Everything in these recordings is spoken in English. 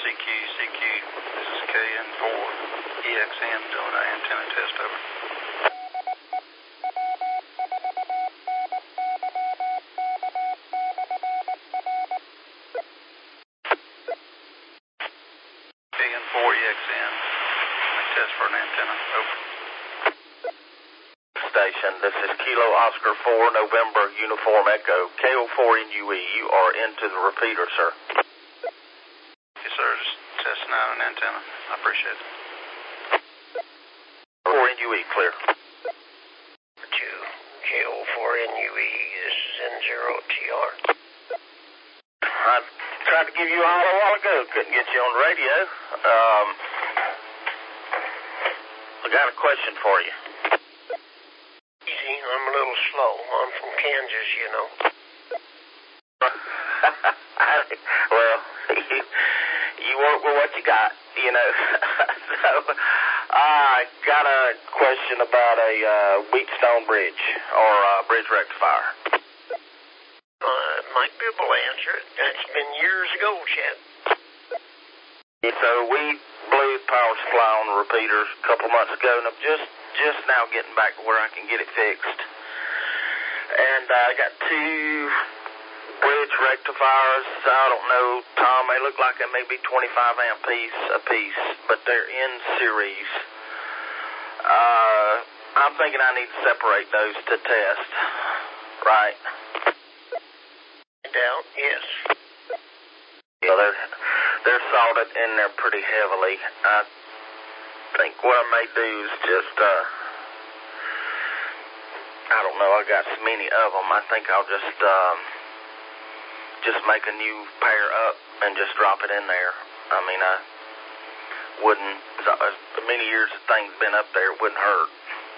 CQ. This is KN4EXN doing an antenna test over. KN4EXN, test for an antenna, over. Station, this is Kilo Oscar 4, November, Uniform Echo, KO4NUE. You are into the repeater, sir. Yes, sir, just testing out an antenna. I appreciate it. 4NUE, clear. To KO4NUE, this is N0TR. I tried to give you a holler a while ago, couldn't get you on the radio. I got a question for you. Easy, I'm a little slow. I'm from Kansas, you know. Well, you work with what you got, you know. So, I got a question about a Wheatstone bridge or bridge rectifier. Might be able to answer it. That's been years ago, Chad. So we blew the power supply on the repeaters a couple months ago, and I'm just now getting back to where I can get it fixed. And I got two bridge rectifiers. I don't know, Tom, they look like they may be 25 amp a piece, but they're in series. I'm thinking I need to separate those to test, right? Down, yes. Yeah, they're soldered in there pretty heavily. I think what I may do is just, I don't know, I got so many of them. I think I'll just make a new pair up and just drop it in there. I mean, I wouldn't, as many years the thing's been up there, it wouldn't hurt.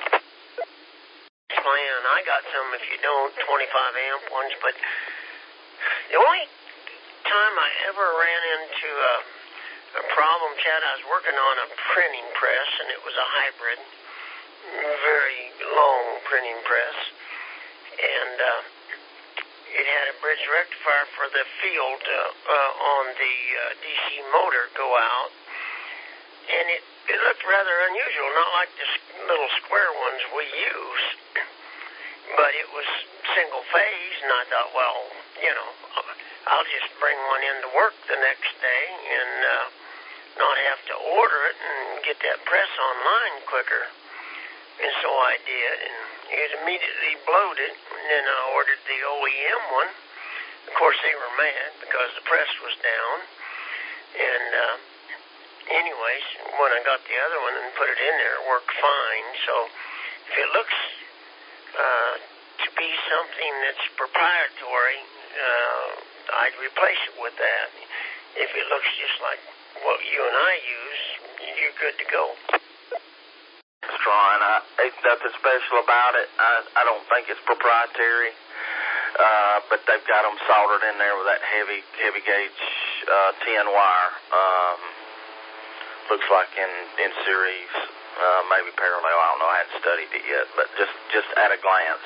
Man, I got some, if you don't, 25 amp ones, but the only time I ever ran into a problem, Chad, I was working on a printing press, and it was a hybrid, very long printing press, and it had a bridge rectifier for the field on the DC motor go out, and it looked rather unusual, not like the little square ones we use, but it was single phase, and I thought, well, you know, I'll just bring one into work the next day and not have to order it and get that press online quicker. And so I did, and it immediately blowed it, and then I ordered the OEM one. Of course, they were mad because the press was down. And anyways, when I got the other one and put it in there, it worked fine. So if it looks to be something that's proprietary, I'd replace it with that. If it looks just like what you and I use, you're good to go. Strong. Ain't nothing special about it. I don't think it's proprietary, but they've got them soldered in there with that heavy gauge tin wire. Looks like in series, maybe parallel. I don't know. I hadn't studied it yet, but just at a glance.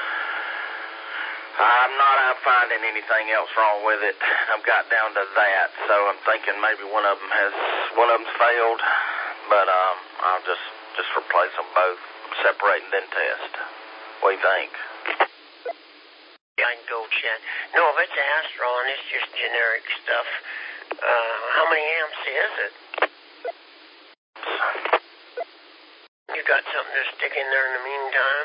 I'm not out finding anything else wrong with it. I've got down to that, so I'm thinking maybe one of them's failed, but I'll just replace them both, separate and then test. What do you think? I can go, Chad. No, if it's Astron, it's just generic stuff. How many amps is it? You got something to stick in there in the meantime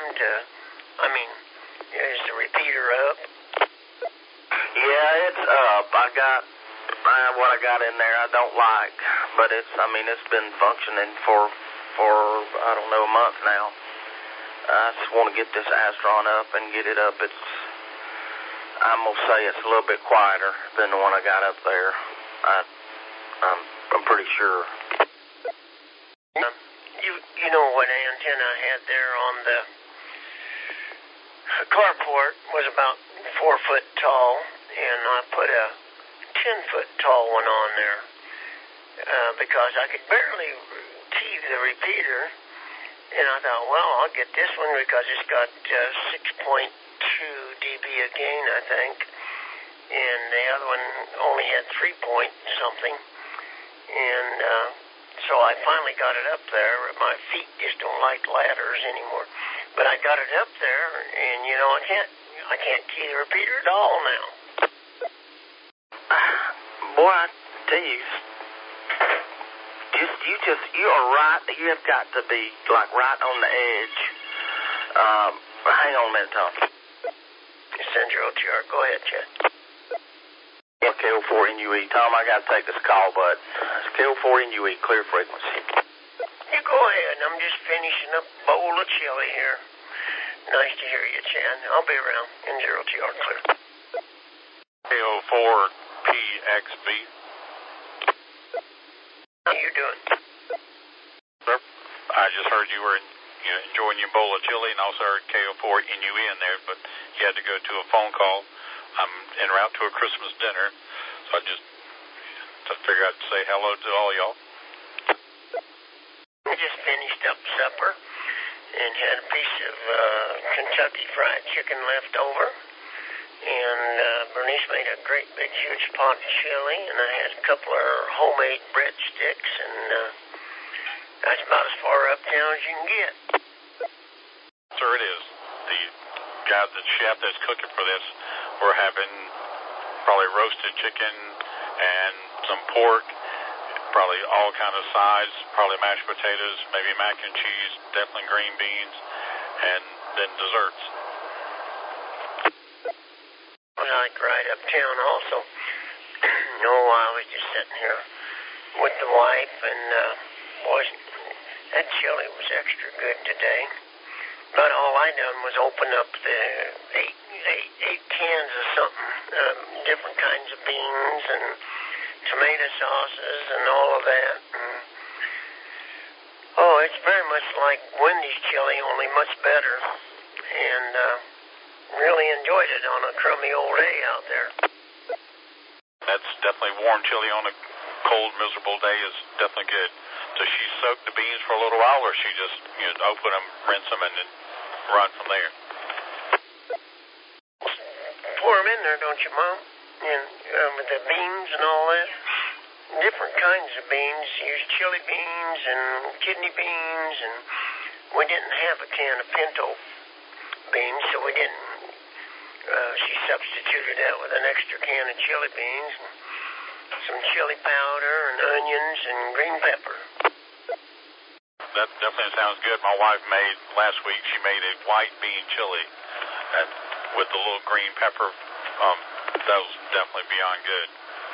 is the repeater up? Yeah, it's up. I got what I got in there I don't like, but it's been functioning for I don't know, a month now. I just want to get this Astron up and get it up. I'm gonna say it's a little bit quieter than the one I got up there. I'm pretty sure. You know what antenna I had there on the carport was about 4 foot tall, and I put a 10-foot tall one on there because I could barely teeth the repeater, and I thought, well, I'll get this one because it's got 6.2 dB of gain, I think, and the other one only had 3 point something. finally got it up there. My feet just don't like ladders anymore. But I got it up there, and I can't key the repeater at all now. Boy, I tell you, you are right. You have got to be like right on the edge. Hang on a minute, Tom. Send your OTR. Go ahead, Chad. KO4NUE. Tom, I got to take this call, but it's KO4NUE, clear frequency. You go ahead. I'm just finishing up a bowl of chili here. Nice to hear you, Chad. I'll be around. N0TR, clear. KO4PXB. How you doing? Sir, I just heard you were enjoying your bowl of chili, and also heard KO4NUE in there, but you had to go to a phone call. I'm en route to a Christmas dinner, so I just figured I'd say hello to all y'all. I just finished up supper and had a piece of Kentucky Fried Chicken left over, and Bernice made a great big huge pot of chili, and I had a couple of homemade breadsticks, and that's about as far uptown as you can get. Sir, it is. The chef that's cooking for this, we're having probably roasted chicken and some pork, probably all kind of sides, probably mashed potatoes, maybe mac and cheese, definitely green beans, and then desserts. Well, I like right uptown also. I was just sitting here with the wife, and that chili was extra good today. But all I done was open up the eight cans of something, different kinds of beans and tomato sauces and all of that. And, it's very much like Wendy's chili, only much better. And really enjoyed it on a crummy old day out there. That's definitely warm chili on a cold, miserable day is definitely good. Does she soak the beans for a little while, or she just open them, rinse them, and then run from there? Pour them in there, don't you, Mom? And with the beans and all that. Different kinds of beans. Use chili beans and kidney beans, and we didn't have a can of pinto beans, so we didn't. She substituted that with an extra can of chili beans, and some chili powder and onions and green pepper. That definitely sounds good. My wife last week, she made a white bean chili and with the little green pepper. That was definitely beyond good.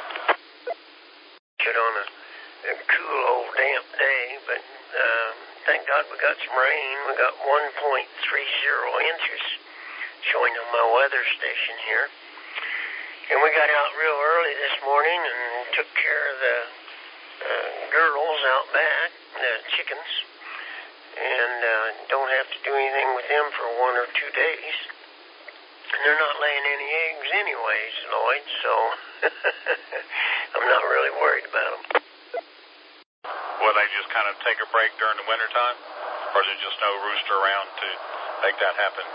On a cool old damp day, but thank God we got some rain. We got 1.30 inches showing on my weather station here. And we got out real early this morning and took care of the girls out back, the chickens, and don't have to do anything with them for 1 or 2 days. And they're not laying any eggs anyways, Lloyd, so I'm not really worried about them. Will they just kind of take a break during the wintertime? Or is there just no rooster around to make that happen?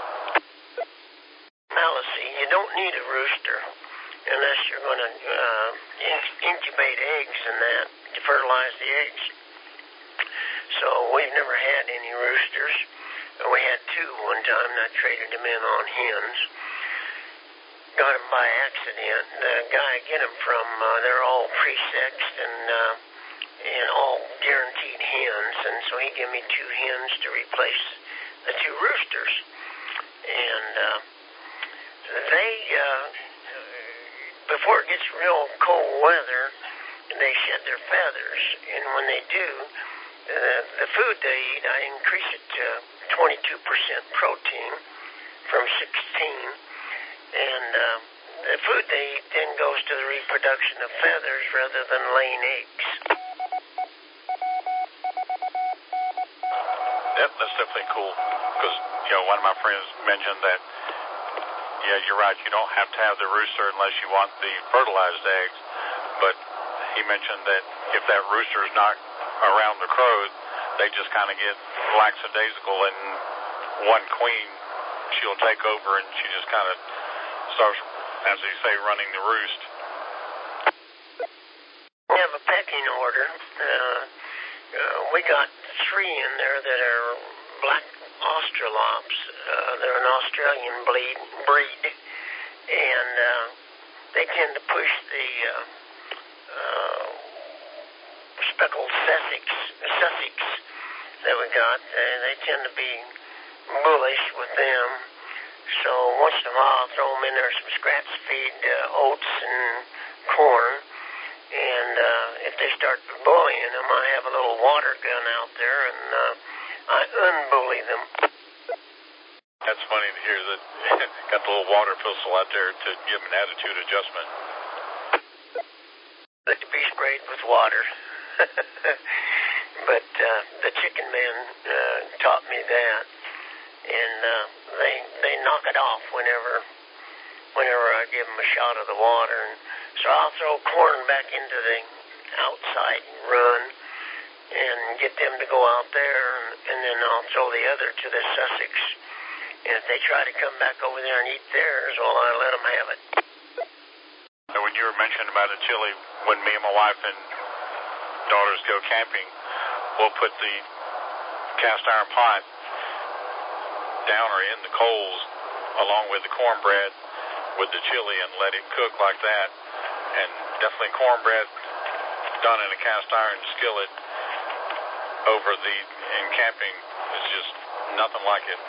Now, let's see, you don't need a rooster unless you're going to incubate eggs and that to fertilize the eggs. So we've never had any roosters. We had 2 one time, and I traded them in on hens. Got them by accident. The guy I get them from, they're all pre-sexed and all guaranteed hens, and so he gave me 2 hens to replace the 2 roosters. And they, before it gets real cold weather, they shed their feathers, and when they do, the food they eat, I increase it to 22% protein from 16, and the food they eat then goes to the reproduction of feathers rather than laying eggs. Yep, that's definitely cool, because one of my friends mentioned that, you're right, you don't have to have the rooster unless you want the fertilized eggs, but he mentioned that if that rooster is not around the crow, they just kind of get lackadaisical, and one queen, she'll take over, and she just kind of starts, as they say, running the roost. We have a pecking order. we got 3 in there that are black Australops. They're an Australian breed, and they tend to push the speckled Sussex that we got. They tend to be bullish with them. So once in a while I'll throw them in there some scratch feed, oats and corn. And if they start bullying them, I have a little water gun out there, and I unbully them. That's funny to hear that. Got the little water pistol out there to give them an attitude adjustment. To be sprayed with water. But the chicken man taught me that, and they knock it off whenever I give them a shot of the water. And so I'll throw corn back into the outside run and get them to go out there, and then I'll throw the other to the Sussex. And if they try to come back over there and eat theirs, well, I let them have it. And when you were mentioning about the chili, when me and my wife and daughters go camping, we'll put the cast iron pot down or in the coals along with the cornbread with the chili and let it cook like that. And definitely cornbread done in a cast iron skillet in camping is just nothing like it.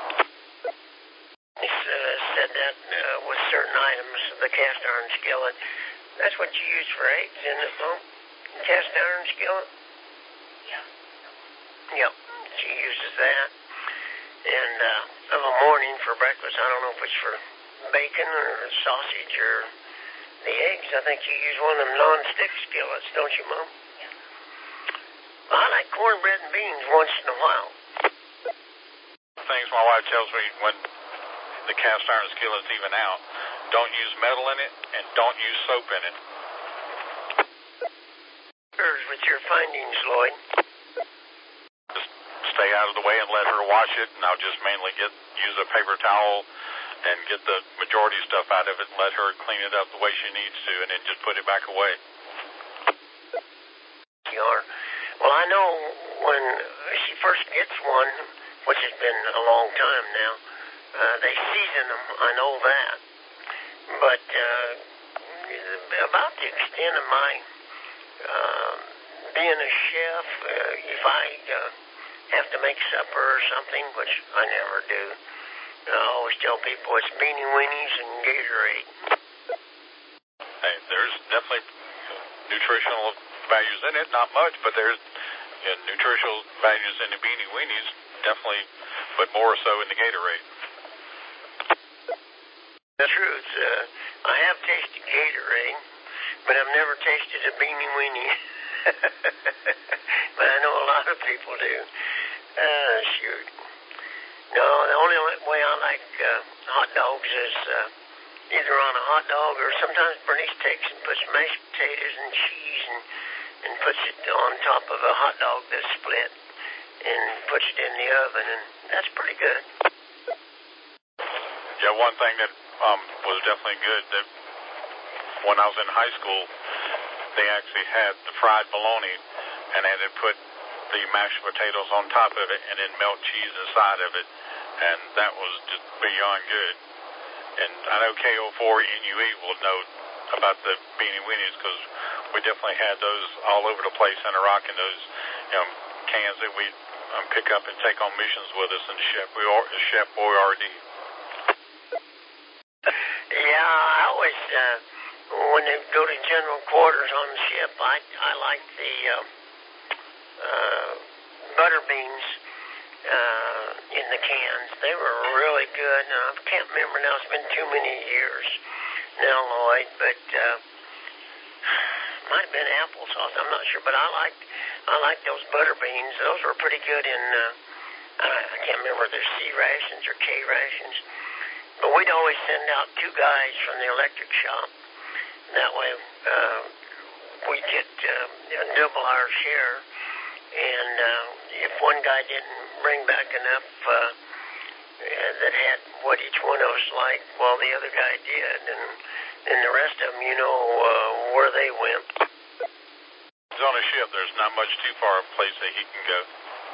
Said that with certain items, the cast iron skillet, that's what you use for eggs, isn't it, Mom? Cast iron skillet? Yeah. Yep, she uses that. And of a morning for breakfast, I don't know if it's for bacon or sausage or the eggs. I think you use one of them non-stick skillets, don't you, Mom? Yeah. Well, I like cornbread and beans once in a while. Things my wife tells me when the cast iron skillet's even out, don't use metal in it and don't use soap in it. With your findings, Lloyd? Just stay out of the way and let her wash it, and I'll just mainly use a paper towel and get the majority stuff out of it and let her clean it up the way she needs to, and then just put it back away. You are. Well, I know when she first gets one, which has been a long time now, they season them, I know that. But about the extent of my being a chef, if I have to make supper or something, which I never do, I always tell people it's Beanie Weenies and Gatorade. Hey, there's definitely nutritional values in it, not much, but there's nutritional values in the Beanie Weenies, definitely, but more so in the Gatorade. The truth, I have tasted Gatorade, but I've never tasted a Beanie Weenie. But I know a lot of people do. Shoot. No, the only way I like hot dogs is either on a hot dog or sometimes Bernice takes and puts mashed potatoes and cheese and puts it on top of a hot dog that's split and puts it in the oven, and that's pretty good. Yeah, one thing that was definitely good, that when I was in high school, they actually had the fried bologna, and they had put the mashed potatoes on top of it and then melt cheese inside of it, and that was just beyond good. And I know KO4NUE will know about the Beanie Weenies because we definitely had those all over the place in Iraq in those cans that we pick up and take on missions with us in Chef Boyardee. Yeah, I always, when they go to general quarters on the ship, I like the butter beans in the cans. They were really good. Now, I can't remember now. It's been too many years now, Lloyd, but might have been applesauce. I'm not sure, but I like those butter beans. Those were pretty good in, I can't remember if they're C rations or K rations. But we'd always send out 2 guys from the electric shop. That way we'd get double our share. And if one guy didn't bring back enough that had what each one of us liked, well, the other guy did. And the rest of them, where they went. he's on a ship, there's not much too far a place that he can go.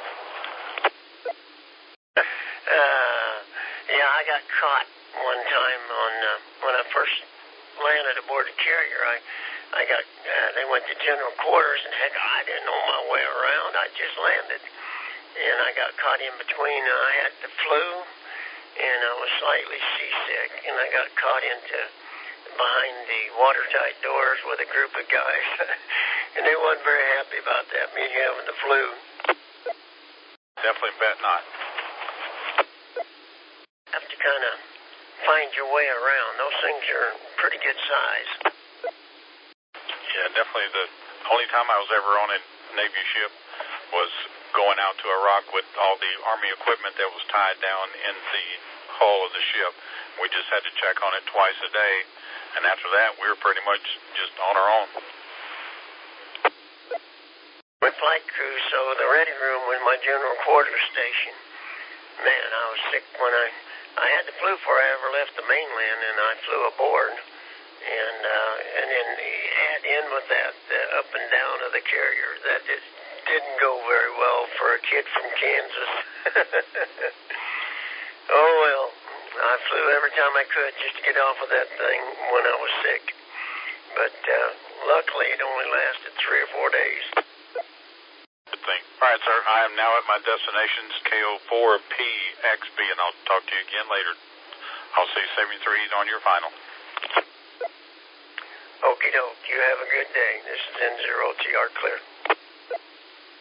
Yeah, I got caught one time on when I first landed aboard the carrier. I got they went to general quarters, and heck, I didn't know my way around. I just landed, and I got caught in between. I had the flu, and I was slightly seasick, and I got caught into behind the watertight doors with a group of guys, and they wasn't very happy about that, me having the flu. Definitely bet not. Have to kind of find your way around. Those things are pretty good size. Yeah, definitely. The only time I was ever on a Navy ship was going out to Iraq with all the Army equipment that was tied down in the hull of the ship. We just had to check on it twice a day, and after that, we were pretty much just on our own. My flight crew, so the ready room was my general quarters station. Man, I was sick when I had the flu before I ever left the mainland, and I flew aboard, and then add in with that up and down of the carrier. That just didn't go very well for a kid from Kansas. Oh well, I flew every time I could just to get off of that thing when I was sick, but luckily it only lasted 3 or 4 days. Good thing. All right, sir. I am now at my destinations, KO4PXB, and I'll talk to you again later. I'll say 73s on your final. Okie doke. You have a good day. This is N0TR Clear.